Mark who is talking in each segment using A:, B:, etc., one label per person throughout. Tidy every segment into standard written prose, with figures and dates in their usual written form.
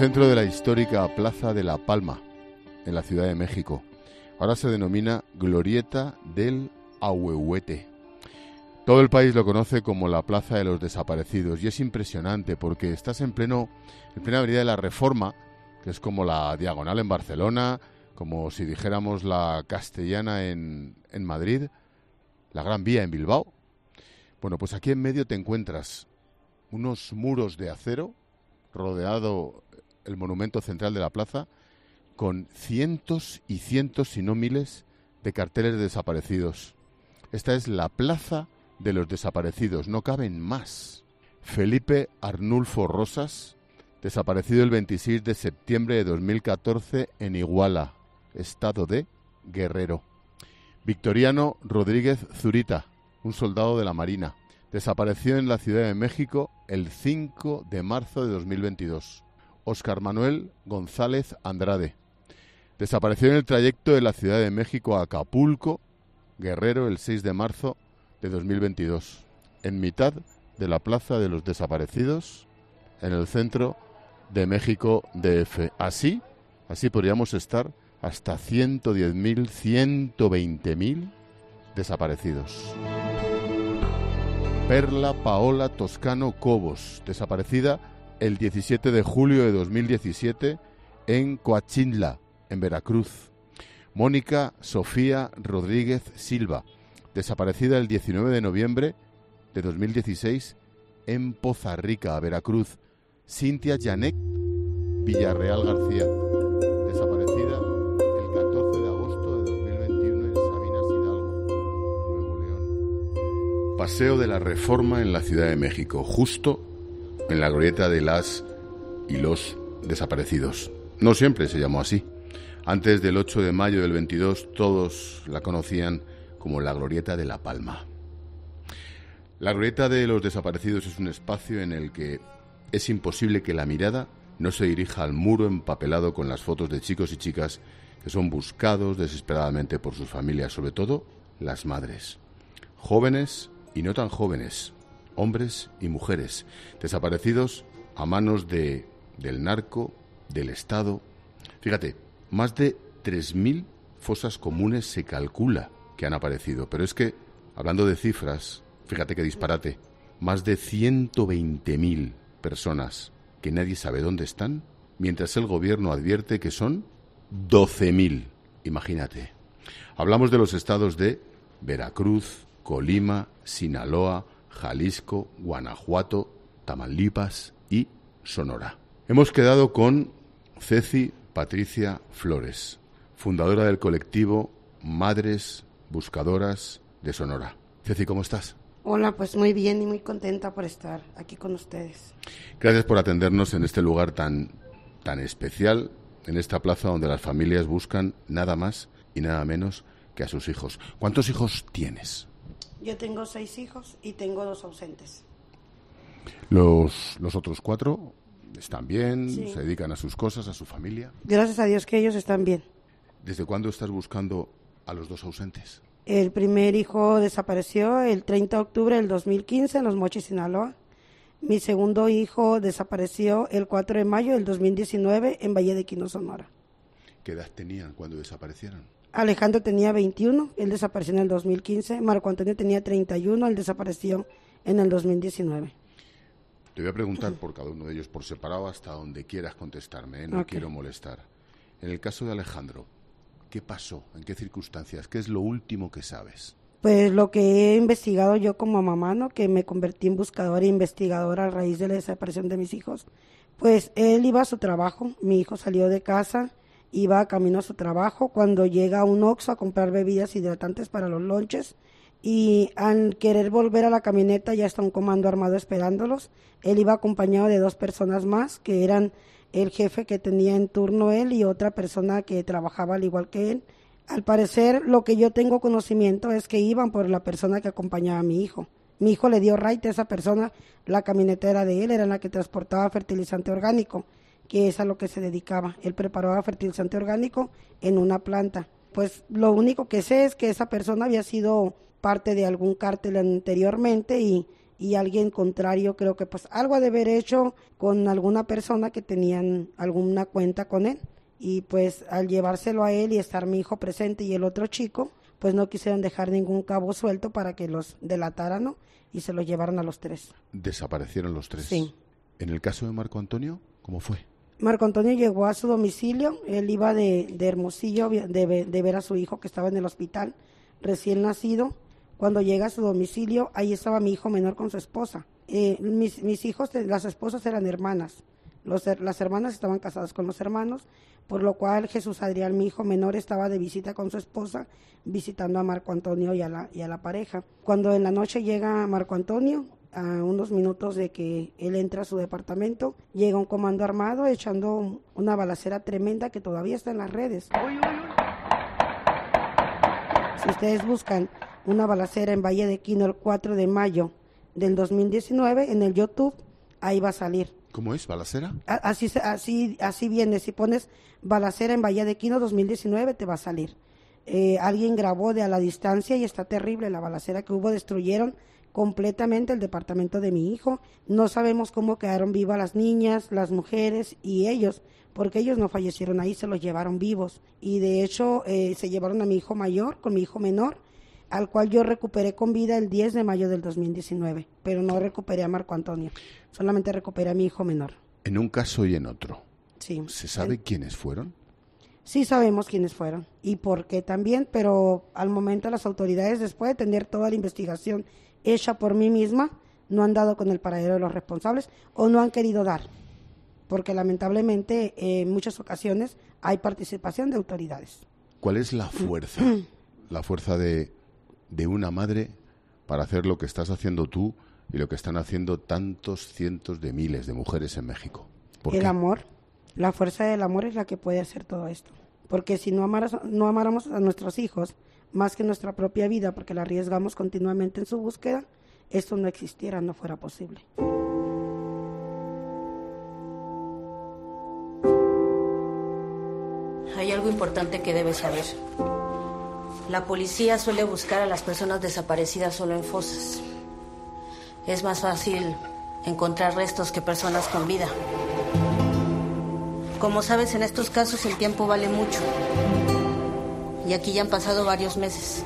A: centro de la histórica Plaza de la Palma, en la Ciudad de México. Ahora se denomina Glorieta del Ahuehuete. Todo el país lo conoce como la Plaza de los Desaparecidos y es impresionante porque estás en plena avenida de la Reforma, que es como la Diagonal en Barcelona, como si dijéramos la Castellana en Madrid, la Gran Vía en Bilbao. Bueno, pues aquí en medio te encuentras unos muros de acero, rodeado el monumento central de la plaza, con cientos y cientos, si no miles, de carteles de desaparecidos. Esta es la Plaza de los Desaparecidos, no caben más. Felipe Arnulfo Rosas, desaparecido el 26 de septiembre de 2014 en Iguala, estado de Guerrero. Victoriano Rodríguez Zurita, un soldado de la Marina, desapareció en la Ciudad de México el 5 de marzo de 2022. Óscar Manuel González Andrade, desapareció en el trayecto de la Ciudad de México a Acapulco, Guerrero, el 6 de marzo de 2022, en mitad de la Plaza de los Desaparecidos, en el centro de México DF. Así podríamos estar hasta 110.000, 120.000 desaparecidos. Perla Paola Toscano Cobos, desaparecida el 17 de julio de 2017 en Coachintla, en Veracruz. Mónica Sofía Rodríguez Silva, desaparecida el 19 de noviembre de 2016 en Poza Rica, Veracruz. Cintia Janet Villarreal García, desaparecida el 14 de agosto de 2021 en Sabinas Hidalgo, Nuevo León. Paseo de la Reforma en la Ciudad de México, justo en la glorieta de las y los desaparecidos. No siempre se llamó así. Antes del 8 de mayo del 22 todos la conocían como la glorieta de La Palma. La glorieta de los desaparecidos es un espacio en el que es imposible que la mirada no se dirija al muro empapelado con las fotos de chicos y chicas que son buscados desesperadamente por sus familias, sobre todo las madres. Jóvenes y no tan jóvenes, hombres y mujeres, desaparecidos a manos del narco, del Estado. Fíjate, más de 3.000 fosas comunes se calcula que han aparecido. Pero es que, hablando de cifras, fíjate qué disparate, más de 120.000 personas que nadie sabe dónde están, mientras el gobierno advierte que son 12.000. Imagínate. Hablamos de los estados de Veracruz, Colima, Sinaloa, Jalisco, Guanajuato, Tamaulipas y Sonora. Hemos quedado con Ceci Patricia Flores, fundadora del colectivo Madres Buscadoras de Sonora. Ceci, ¿cómo estás?
B: Hola, pues muy bien y muy contenta por estar aquí con ustedes.
A: Gracias por atendernos en este lugar tan especial, en esta plaza donde las familias buscan nada más y nada menos que a sus hijos. ¿Cuántos hijos tienes?
B: Yo tengo 6 hijos y tengo 2 ausentes.
A: ¿Los otros 4 están bien?
B: Sí.
A: ¿Se dedican a sus cosas, a su familia?
B: Gracias a Dios que ellos están bien.
A: ¿Desde cuándo estás buscando a los 2 ausentes?
B: El primer hijo desapareció el 30 de octubre del 2015 en Los Mochis, Sinaloa. Mi segundo hijo desapareció el 4 de mayo del 2019 en Valle de Quino, Sonora.
A: ¿Qué edad tenían cuando desaparecieron?
B: Alejandro tenía 21, él desapareció en el 2015. Marco Antonio tenía 31, él desapareció en el 2019.
A: Te voy a preguntar por cada uno de ellos por separado hasta donde quieras contestarme, ¿eh? No quiero molestar. En el caso de Alejandro, ¿qué pasó? ¿En qué circunstancias? ¿Qué es lo último que sabes?
B: Pues lo que he investigado yo como mamá, ¿no? Que me convertí en buscadora e investigadora a raíz de la desaparición de mis hijos. Pues él iba a su trabajo, mi hijo salió de casa, iba camino a su trabajo, cuando llega a un Oxxo a comprar bebidas hidratantes para los lonches, y al querer volver a la camioneta ya está un comando armado esperándolos. Él iba acompañado de 2 personas más, que eran el jefe que tenía en turno él y otra persona que trabajaba al igual que él. Al parecer, lo que yo tengo conocimiento es que iban por la persona que acompañaba a mi hijo. Mi hijo le dio right a esa persona, la camioneta era de él, era la que transportaba fertilizante orgánico, que es a lo que se dedicaba. Él preparaba fertilizante orgánico en una planta. Pues lo único que sé es que esa persona había sido parte de algún cártel anteriormente y y alguien contrario, creo que pues algo ha de haber hecho con alguna persona que tenían alguna cuenta con él, y pues al llevárselo a él y estar mi hijo presente y el otro chico, pues no quisieron dejar ningún cabo suelto para que los delataran, ¿no? Y se los llevaron a los tres.
A: ¿Desaparecieron los tres?
B: Sí.
A: En el caso de Marco Antonio, ¿cómo fue?
B: Marco Antonio llegó a su domicilio, él iba de Hermosillo de ver a su hijo que estaba en el hospital, recién nacido. Cuando llega a su domicilio, ahí estaba mi hijo menor con su esposa. Mis hijos, las esposas eran hermanas. Las hermanas estaban casadas con los hermanos, por lo cual Jesús Adrián, mi hijo menor, estaba de visita con su esposa, visitando a Marco Antonio y a la pareja. Cuando en la noche llega Marco Antonio, a unos minutos de que él entra a su departamento, llega un comando armado echando una balacera tremenda que todavía está en las redes. Si ustedes buscan una balacera en Valle de Quino el 4 de mayo del 2019 en el YouTube, ahí va a salir.
A: ¿Cómo es? ¿Balacera?
B: Así viene. Si pones balacera en Valle de Quino 2019 te va a salir. Alguien grabó de a la distancia y está terrible la balacera que hubo. Destruyeron completamente el departamento de mi hijo. No sabemos cómo quedaron vivas las niñas, las mujeres y ellos, porque ellos no fallecieron ahí, se los llevaron vivos. Y de hecho se llevaron a mi hijo mayor con mi hijo menor, al cual yo recuperé con vida el 10 de mayo del 2019, pero no recuperé a Marco Antonio, solamente recuperé a mi hijo menor.
A: En un caso y en otro.
B: Sí.
A: ¿Se sabe quiénes fueron?
B: Sí sabemos quiénes fueron y por qué también, pero al momento las autoridades, después de tener toda la investigación hecha por mí misma, no han dado con el paradero de los responsables o no han querido dar, porque lamentablemente en muchas ocasiones hay participación de autoridades.
A: ¿Cuál es la fuerza? La fuerza de una madre para hacer lo que estás haciendo tú y lo que están haciendo tantos cientos de miles de mujeres en México. ¿Por qué?
B: Amor. La fuerza del amor es la que puede hacer todo esto. Porque si no amáramos a nuestros hijos más que nuestra propia vida, porque la arriesgamos continuamente en su búsqueda, esto no existiera, no fuera posible.
C: Hay algo importante que debes saber. La policía suele buscar a las personas desaparecidas solo en fosas. Es más fácil encontrar restos que personas con vida. Como sabes, en estos casos el tiempo vale mucho. Y aquí ya han pasado varios meses.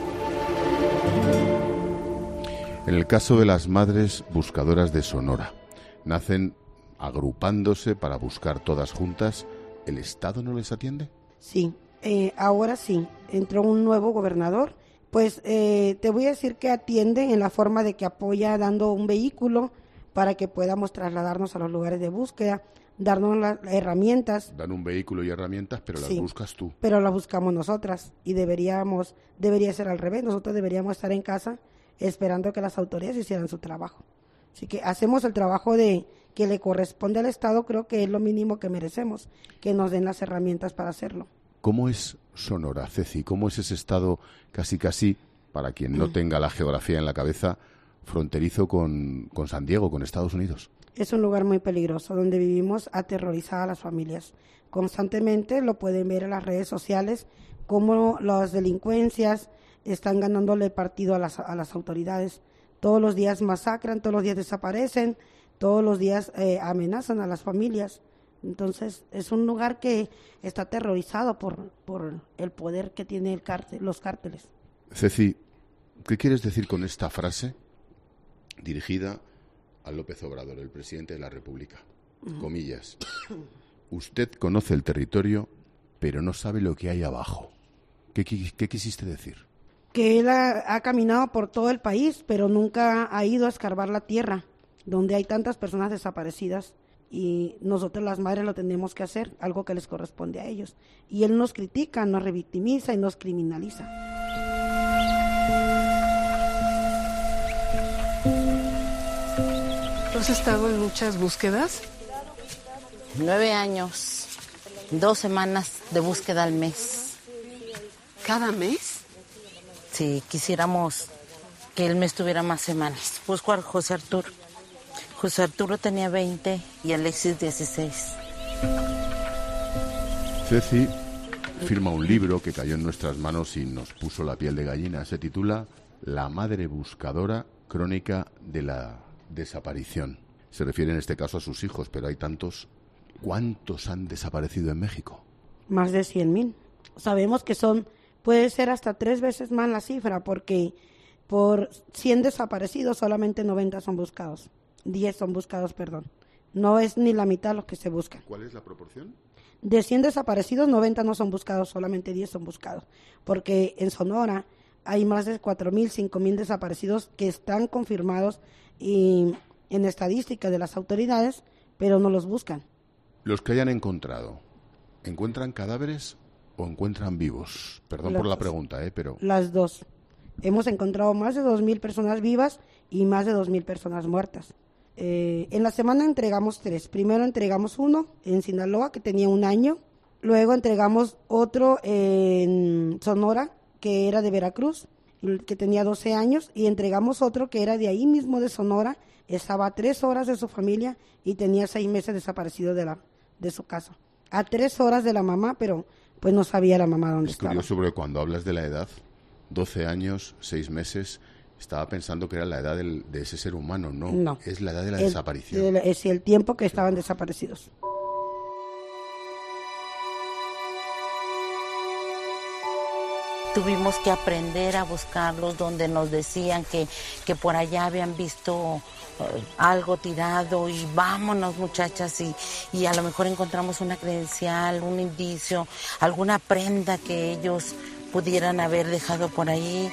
A: En el caso de las madres buscadoras de Sonora, nacen agrupándose para buscar todas juntas. ¿El Estado no les atiende?
B: Sí, ahora sí. Entró un nuevo gobernador. Pues te voy a decir que atiende en la forma de que apoya dando un vehículo para que podamos trasladarnos a los lugares de búsqueda, darnos las herramientas.
A: Dan un vehículo y herramientas, pero las buscas tú.
B: Pero las buscamos nosotras y debería ser al revés. Nosotros deberíamos estar en casa esperando que las autoridades hicieran su trabajo. Así que hacemos el trabajo que le corresponde al Estado, creo que es lo mínimo que merecemos, que nos den las herramientas para hacerlo.
A: ¿Cómo es Sonora, Ceci? ¿Cómo es ese estado casi, para quien no tenga la geografía en la cabeza, fronterizo con San Diego, con Estados Unidos?
B: Es un lugar muy peligroso, donde vivimos aterrorizadas las familias. Constantemente lo pueden ver en las redes sociales, cómo las delincuencias están ganándole partido a las autoridades. Todos los días masacran, todos los días desaparecen, todos los días amenazan a las familias. Entonces es un lugar que está aterrorizado por el poder que tiene los cárteles.
A: Ceci, ¿qué quieres decir con esta frase dirigida a López Obrador, el presidente de la República? Comillas. Usted conoce el territorio, pero no sabe lo que hay abajo. ¿Qué quisiste decir?
B: Que él ha caminado por todo el país, pero nunca ha ido a escarbar la tierra, donde hay tantas personas desaparecidas. Y nosotros las madres lo tenemos que hacer, algo que les corresponde a ellos. Y él nos critica, nos revictimiza y nos criminaliza.
D: ¿Has estado en muchas búsquedas?
C: 9 años, 2 semanas de búsqueda al mes.
D: ¿Cada mes?
C: Si quisiéramos que el mes tuviera más semanas. Busco a José Arturo. José Arturo tenía 20 y Alexis 16.
A: Ceci firma un libro que cayó en nuestras manos y nos puso la piel de gallina. Se titula La madre buscadora, crónica de la desaparición. Se refiere en este caso a sus hijos, pero hay tantos. ¿Cuántos han desaparecido en México?
B: Más de 100,000. Sabemos que puede ser hasta 3 veces más la cifra, porque por 100 desaparecidos solamente 90 son buscados. 10 son buscados, perdón. No es ni la mitad lo que se busca.
A: ¿Cuál es la proporción?
B: De 100 desaparecidos, 90 no son buscados, solamente 10 son buscados. Porque en Sonora hay más de 4,000, 5,000 desaparecidos que están confirmados y en estadística de las autoridades, pero no los buscan.
A: Los que hayan encontrado, ¿encuentran cadáveres o encuentran vivos? Perdón por la pregunta, pero...
B: Las dos. Hemos encontrado más de 2,000 personas vivas y más de 2,000 personas muertas. En la semana entregamos 3. Primero entregamos uno en Sinaloa, que tenía 1 año. Luego entregamos otro en Sonora, que era de Veracruz, que tenía 12 años. Y entregamos otro que era de ahí mismo de Sonora. Estaba a 3 horas de su familia y tenía 6 meses desaparecido de su casa. A 3 horas de la mamá, pero pues no sabía la mamá dónde estaba.
A: Es curioso porque cuando hablas de la edad, 12 años, 6 meses, estaba pensando que era la edad de ese ser humano. No, es la edad de la desaparición.
B: Es el tiempo que estaban desaparecidos.
E: Tuvimos que aprender a buscarlos donde nos decían que por allá habían visto algo tirado y vámonos muchachas y a lo mejor encontramos una credencial, un indicio, alguna prenda que ellos pudieran haber dejado por ahí.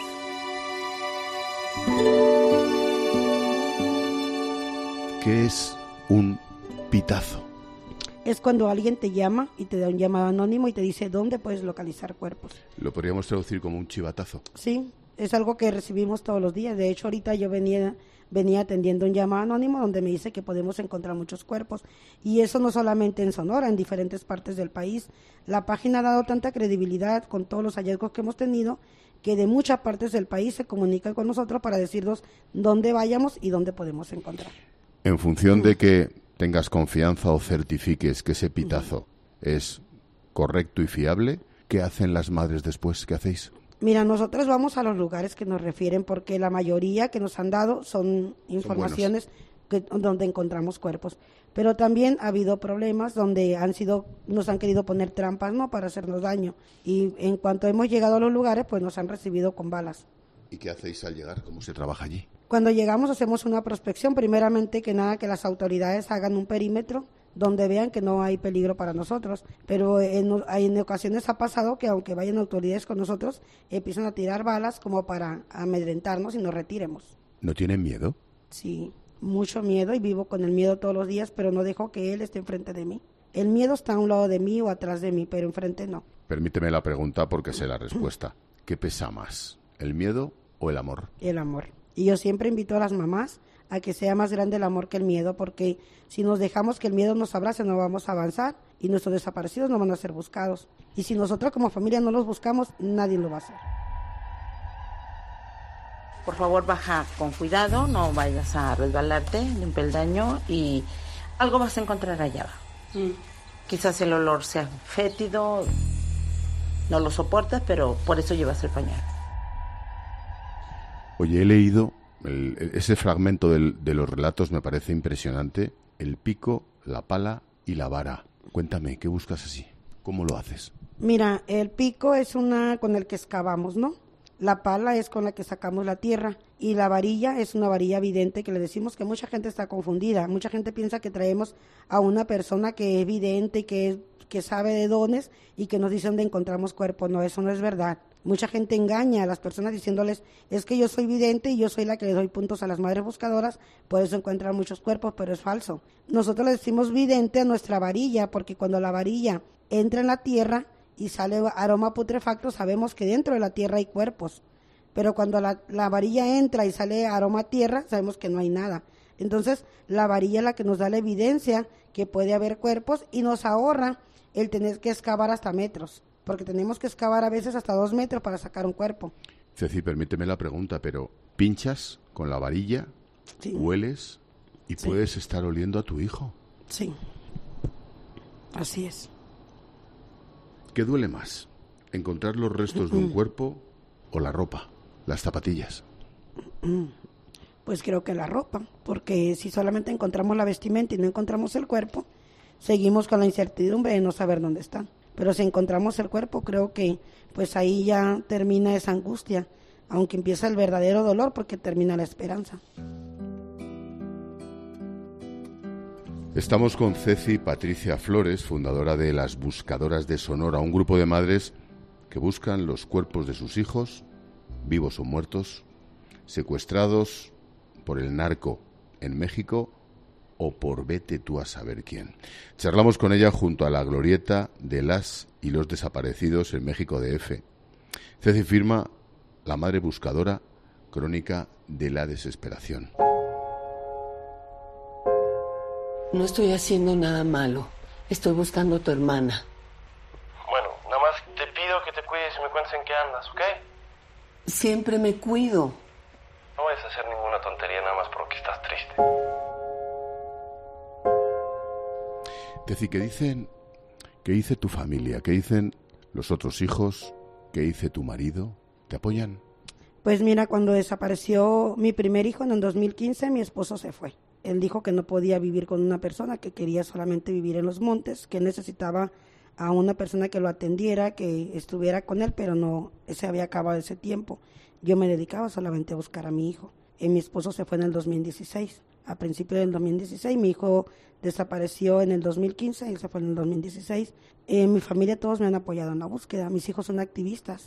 A: ¿Qué es un pitazo?
B: Es cuando alguien te llama y te da un llamado anónimo y te dice dónde puedes localizar cuerpos.
A: ¿Lo podríamos traducir como un chivatazo?
B: Sí, es algo que recibimos todos los días. De hecho, ahorita yo venía atendiendo un llamado anónimo donde me dice que podemos encontrar muchos cuerpos. Y eso no solamente en Sonora, en diferentes partes del país. La página ha dado tanta credibilidad con todos los hallazgos que hemos tenido que de muchas partes del país se comunican con nosotros para decirnos dónde vayamos y dónde podemos encontrar.
A: En función de que tengas confianza o certifiques que ese pitazo es correcto y fiable, ¿qué hacen las madres después? ¿Qué hacéis?
B: Mira, nosotros vamos a los lugares que nos refieren porque la mayoría que nos han dado son informaciones donde encontramos cuerpos. Pero también ha habido problemas donde nos han querido poner trampas, ¿no?, para hacernos daño. Y en cuanto hemos llegado a los lugares, pues nos han recibido con balas.
A: ¿Y qué hacéis al llegar? ¿Cómo se trabaja allí?
B: Cuando llegamos hacemos una prospección, primeramente que nada que las autoridades hagan un perímetro donde vean que no hay peligro para nosotros, pero en ocasiones ha pasado que aunque vayan autoridades con nosotros, empiezan a tirar balas como para amedrentarnos y nos retiremos.
A: ¿No tienen miedo?
B: Sí, mucho miedo y vivo con el miedo todos los días, pero no dejo que él esté enfrente de mí. El miedo está a un lado de mí o atrás de mí, pero enfrente no.
A: Permíteme la pregunta porque sé la respuesta. ¿Qué pesa más, el miedo o el amor?
B: El amor. Y yo siempre invito a las mamás a que sea más grande el amor que el miedo, porque si nos dejamos que el miedo nos abrace, no vamos a avanzar y nuestros desaparecidos no van a ser buscados. Y si nosotros como familia no los buscamos, nadie lo va a hacer.
E: Por favor, baja con cuidado, no vayas a resbalarte de un peldaño y algo vas a encontrar allá abajo. Quizás el olor sea fétido, no lo soportas, pero por eso llevas el pañal.
A: Oye, he leído ese fragmento de los relatos, me parece impresionante. El pico, la pala y la vara. Cuéntame, ¿qué buscas así? ¿Cómo lo haces?
B: Mira, el pico es con el que excavamos, ¿no? La pala es con la que sacamos la tierra y la varilla es una varilla vidente que le decimos que mucha gente está confundida. Mucha gente piensa que traemos a una persona que es vidente y que sabe de dones y que nos dice dónde encontramos cuerpos. No, eso no es verdad. Mucha gente engaña a las personas diciéndoles, es que yo soy vidente y yo soy la que le doy puntos a las madres buscadoras, por eso encuentran muchos cuerpos, pero es falso. Nosotros le decimos vidente a nuestra varilla, porque cuando la varilla entra en la tierra y sale aroma putrefacto, sabemos que dentro de la tierra hay cuerpos. Pero cuando la varilla entra y sale aroma a tierra, sabemos que no hay nada. Entonces, la varilla es la que nos da la evidencia que puede haber cuerpos y nos ahorra el tener que excavar hasta metros. Porque tenemos que excavar a veces hasta 2 metros para sacar un cuerpo.
A: Ceci, permíteme la pregunta, pero ¿pinchas con la varilla,
B: sí,
A: hueles y sí, puedes estar oliendo a tu hijo?
B: Sí, así es.
A: ¿Qué duele más? ¿Encontrar los restos de un cuerpo o la ropa, las zapatillas?
B: Pues creo que la ropa, porque si solamente encontramos la vestimenta y no encontramos el cuerpo, seguimos con la incertidumbre de no saber dónde están. Pero si encontramos el cuerpo, creo que pues ahí ya termina esa angustia, aunque empieza el verdadero dolor porque termina la esperanza.
A: Estamos con Ceci Patricia Flores, fundadora de Las Buscadoras de Sonora, un grupo de madres que buscan los cuerpos de sus hijos, vivos o muertos, secuestrados por el narco en México o por vete tú a saber quién. Charlamos con ella junto a la glorieta de las y los desaparecidos en México DF. Ceci firma La Madre Buscadora, crónica de la desesperación.
F: No estoy haciendo nada malo. Estoy buscando a tu hermana.
G: Bueno, nada más te pido que te cuides y me cuentes en qué andas, ¿ok?
F: Siempre me cuido.
G: No vayas a hacer ninguna tontería nada más porque estás triste.
A: Ceci, ¿qué dice tu familia? ¿Qué dicen los otros hijos? ¿Qué dice tu marido? ¿Te apoyan?
B: Pues mira, cuando desapareció mi primer hijo en el 2015, mi esposo se fue. Él dijo que no podía vivir con una persona, que quería solamente vivir en los montes, que necesitaba a una persona que lo atendiera, que estuviera con él, pero no, se había acabado ese tiempo. Yo me dedicaba solamente a buscar a mi hijo. Mi esposo se fue en el 2016. A principios del 2016, mi hijo desapareció en el 2015, él se fue en el 2016. Mi familia, todos me han apoyado en la búsqueda. Mis hijos son activistas.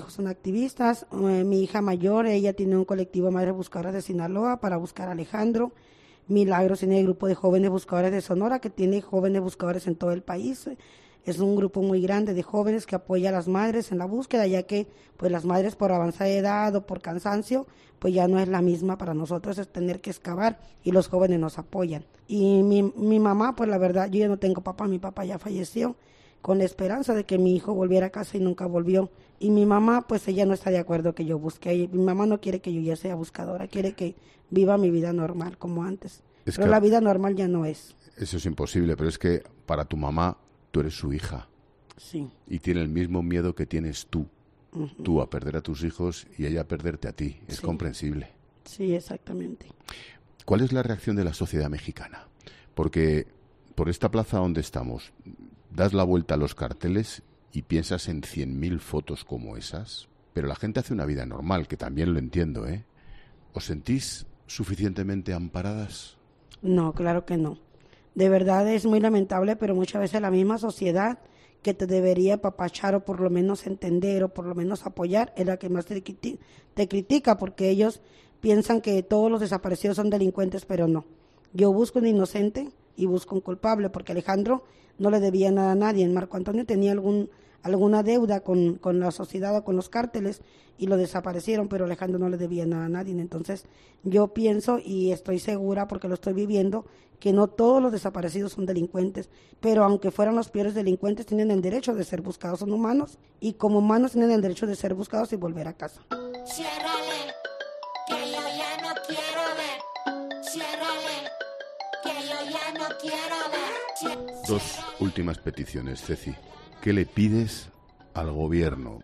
B: Mi hija mayor, ella tiene un colectivo Madres Buscadoras de Sinaloa para buscar a Alejandro. Milagros tiene el grupo de jóvenes buscadores de Sonora, que tiene jóvenes buscadores en todo el país. Es un grupo muy grande de jóvenes que apoya a las madres en la búsqueda, ya que pues las madres por avanzada edad o por cansancio, pues ya no es la misma para nosotros, es tener que excavar, y los jóvenes nos apoyan. Y mi mamá, pues la verdad, yo ya no tengo papá, mi papá ya falleció, con la esperanza de que mi hijo volviera a casa y nunca volvió. Y mi mamá, pues ella no está de acuerdo que yo busque. Mi mamá no quiere que yo ya sea buscadora, quiere que viva mi vida normal como antes. Pero la vida normal ya no es.
A: Eso es imposible, pero es que para tu mamá tú eres su hija.
B: Sí.
A: Y tiene el mismo miedo que tienes tú.
B: Uh-huh.
A: Tú a perder a tus hijos y ella a perderte a ti. Es
B: sí.
A: comprensible.
B: Sí, exactamente.
A: ¿Cuál es la reacción de la sociedad mexicana? Porque por esta plaza donde estamos, das la vuelta a los carteles y piensas en 100.000 fotos como esas, pero la gente hace una vida normal, que también lo entiendo, ¿eh? ¿Os sentís suficientemente amparadas?
B: No, claro que no. De verdad es muy lamentable, pero muchas veces la misma sociedad que te debería apapachar o por lo menos entender o por lo menos apoyar es la que más te critica, porque ellos piensan que todos los desaparecidos son delincuentes, pero no. Yo busco un inocente y busco un culpable, porque Alejandro no le debía nada a nadie. Marco Antonio tenía alguna deuda con la sociedad o con los cárteles y lo desaparecieron, pero Alejandro no le debía nada a nadie. Entonces yo pienso y estoy segura, porque lo estoy viviendo, que no todos los desaparecidos son delincuentes, pero aunque fueran los peores delincuentes, tienen el derecho de ser buscados, son humanos, y como humanos tienen el derecho de ser buscados y volver a casa.
H: Ciérrale, que yo ya no quiero ver. Ciérrale, que yo ya no quiero ver.
A: Dos últimas peticiones, Ceci. ¿Qué le pides al gobierno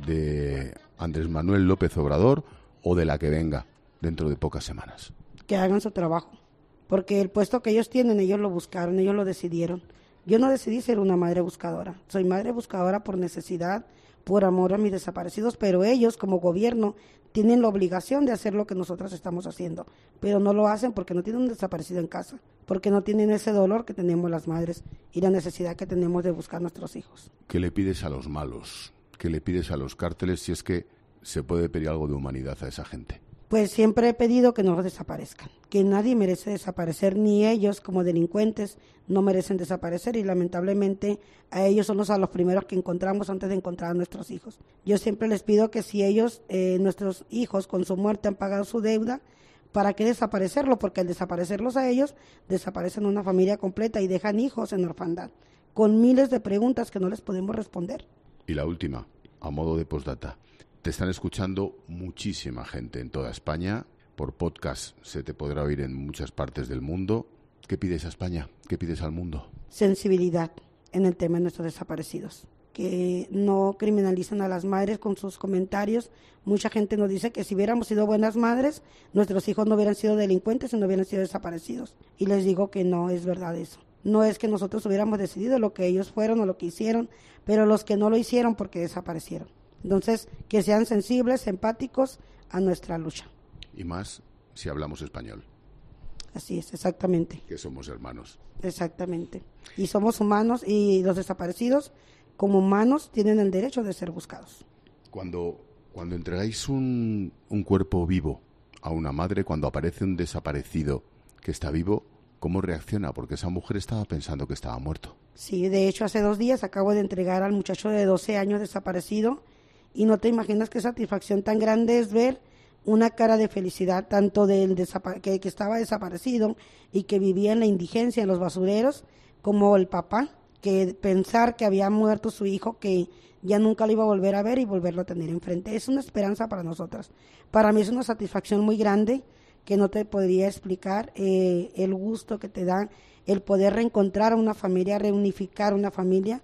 A: de Andrés Manuel López Obrador o de la que venga dentro de pocas semanas?
B: Que hagan su trabajo, porque el puesto que ellos tienen, ellos lo buscaron, ellos lo decidieron. Yo no decidí ser una madre buscadora, soy madre buscadora por necesidad, por amor a mis desaparecidos, pero ellos como gobierno tienen la obligación de hacer lo que nosotros estamos haciendo, pero no lo hacen porque no tienen un desaparecido en casa, porque no tienen ese dolor que tenemos las madres y la necesidad que tenemos de buscar a nuestros hijos.
A: ¿Qué le pides a los malos? ¿Qué le pides a los cárteles, si es que se puede pedir algo de humanidad a esa gente?
B: Pues siempre he pedido que no desaparezcan, que nadie merece desaparecer, ni ellos como delincuentes no merecen desaparecer, y lamentablemente a ellos son a los primeros que encontramos antes de encontrar a nuestros hijos. Yo siempre les pido que si ellos, nuestros hijos con su muerte han pagado su deuda, ¿para qué desaparecerlo? Porque al desaparecerlos a ellos, desaparecen una familia completa y dejan hijos en orfandad, con miles de preguntas que no les podemos responder.
A: Y la última, a modo de postdata. Te están escuchando muchísima gente en toda España. Por podcast se te podrá oír en muchas partes del mundo. ¿Qué pides a España? ¿Qué pides al mundo?
B: Sensibilidad en el tema de nuestros desaparecidos. que no criminalicen a las madres con sus comentarios. Mucha gente nos dice que si hubiéramos sido buenas madres, nuestros hijos no hubieran sido delincuentes y no hubieran sido desaparecidos. Y les digo que no es verdad eso. No es que nosotros hubiéramos decidido lo que ellos fueron o lo que hicieron, pero los que no lo hicieron porque desaparecieron. Entonces, que sean sensibles, empáticos a nuestra lucha.
A: Y más si hablamos español.
B: Así es, exactamente.
A: Que somos hermanos.
B: Exactamente. Y somos humanos y los desaparecidos, como humanos, tienen el derecho de ser buscados.
A: Cuando entregáis un cuerpo vivo a una madre, cuando aparece un desaparecido que está vivo, ¿cómo reacciona? Porque esa mujer estaba pensando que estaba muerto.
B: Sí, de hecho, hace 2 días acabo de entregar al muchacho de 12 años desaparecido y no te imaginas qué satisfacción tan grande es ver una cara de felicidad, tanto del que estaba desaparecido y que vivía en la indigencia, en los basureros, como el papá, que pensar que había muerto su hijo, que ya nunca lo iba a volver a ver y volverlo a tener enfrente. Es una esperanza para nosotras. Para mí es una satisfacción muy grande que no te podría explicar, el gusto que te da el poder reencontrar a una familia, reunificar una familia,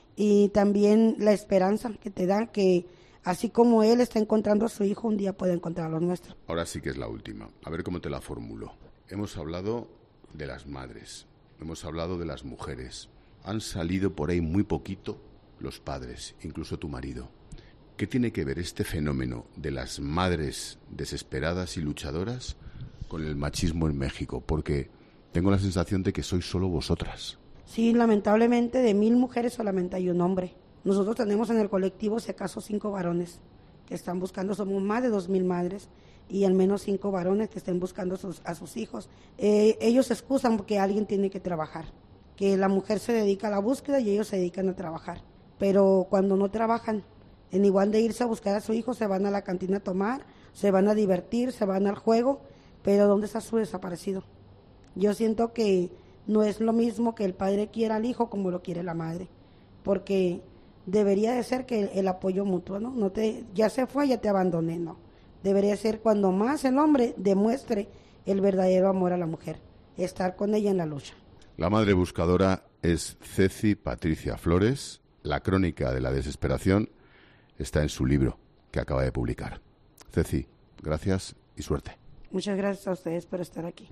B: y también la esperanza que te da que así como él está encontrando a su hijo, un día puede encontrar a los nuestros.
A: Ahora sí que es la última. A ver cómo te la formulo. Hemos hablado de las madres, hemos hablado de las mujeres. Han salido por ahí muy poquito los padres, incluso tu marido. ¿Qué tiene que ver este fenómeno de las madres desesperadas y luchadoras con el machismo en México? Porque tengo la sensación de que sois solo vosotras.
B: Sí, lamentablemente de 1000 mujeres solamente hay un hombre. Nosotros tenemos en el colectivo, si acaso, 5 varones que están buscando, somos más de 2000 madres y al menos 5 varones que estén buscando a sus hijos. Ellos se excusan porque alguien tiene que trabajar, que la mujer se dedica a la búsqueda y ellos se dedican a trabajar. Pero cuando no trabajan, en igual de irse a buscar a su hijo, se van a la cantina a tomar, se van a divertir, se van al juego, pero ¿dónde está su desaparecido? Yo siento que no es lo mismo que el padre quiera al hijo como lo quiere la madre, porque debería de ser que el apoyo mutuo, ¿no? Ya se fue, ya te abandoné, no. Debería ser cuando más el hombre demuestre el verdadero amor a la mujer, estar con ella en la lucha.
A: La madre buscadora es Ceci Patricia Flores. La crónica de la desesperación está en su libro que acaba de publicar. Ceci, gracias y suerte.
B: Muchas gracias a ustedes por estar aquí.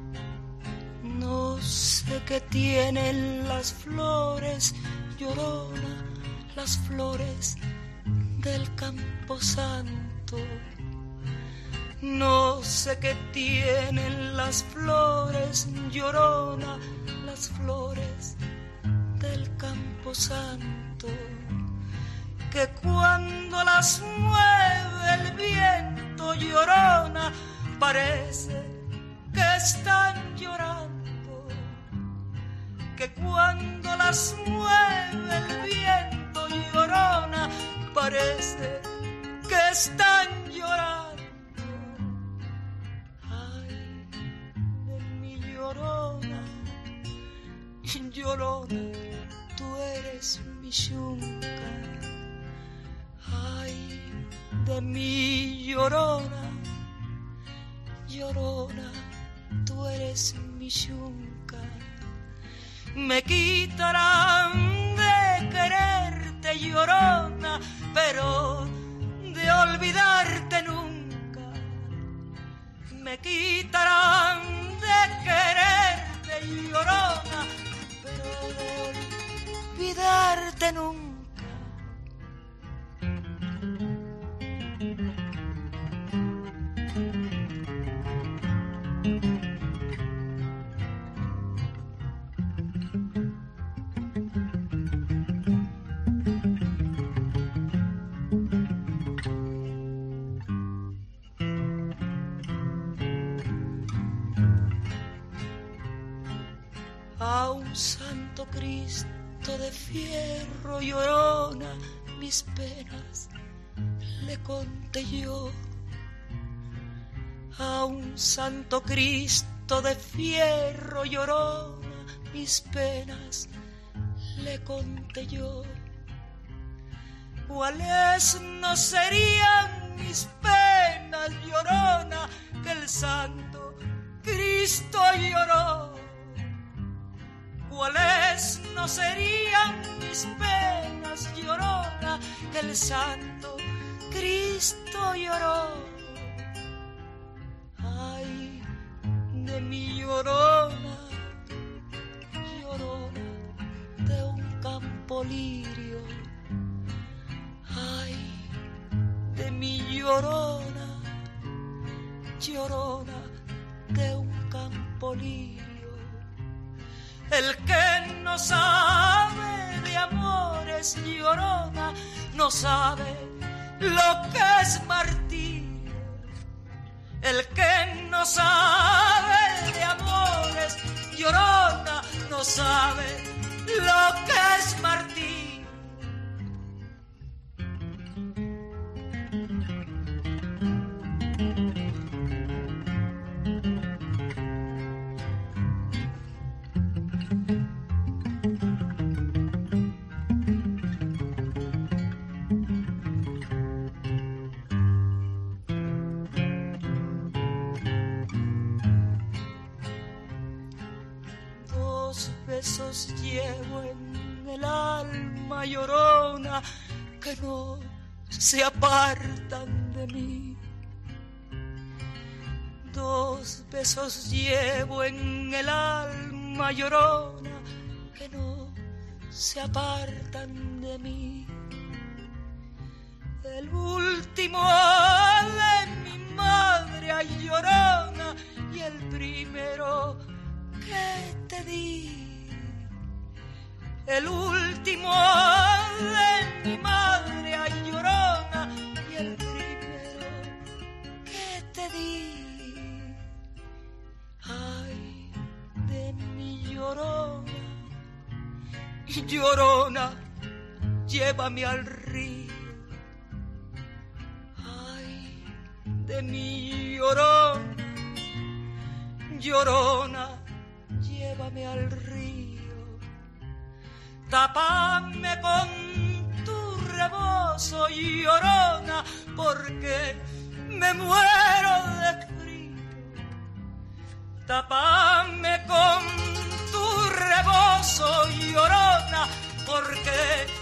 I: No sé qué tienen las flores, Llorona, las flores del Camposanto. No sé qué tienen las flores, Llorona, las flores del Camposanto, que cuando las mueve el viento, Llorona, parece que están llorando, que cuando las mueve el viento, Llorona, parece que están llorando. Ay, de mi Llorona, Llorona, tú eres mi yunca. Ay, de mi Llorona, Llorona, tú eres mi yunca. Me quitarán de quererte, Llorona, pero de olvidarte nunca. Me quitarán de quererte, Llorona, pero de olvidarte nunca. A un santo Cristo de fierro, Llorona, mis penas le conté yo. A un santo Cristo de fierro, Llorona, mis penas le conté yo. ¿Cuáles no serían mis penas, Llorona, que el santo Cristo lloró? ¿Cuáles no serían mis penas, más llorona que el santo Cristo lloró. Ay, de mi llorona, llorona de un campo lirio. Ay, de mi llorona, llorona de un campo lirio. El que no sabe de amores, llorona, no sabe lo que es martirio. El que no sabe de amores, llorona, no sabe lo que es martirio. Besos llevo en el alma, llorona, que no se apartan de mí. 2 besos llevo en el alma, llorona, que no se apartan de mí. El último de mi madre, ay, llorona, y el primero que te di. El último de mi madre, ay, llorona, y el primero que te di. Ay, de mi llorona, llorona, llévame al río. Ay, de mi llorona, llorona, llévame al río. Tápame con tu rebozo, llorona, porque me muero de frío. Tápame con tu rebozo, llorona, porque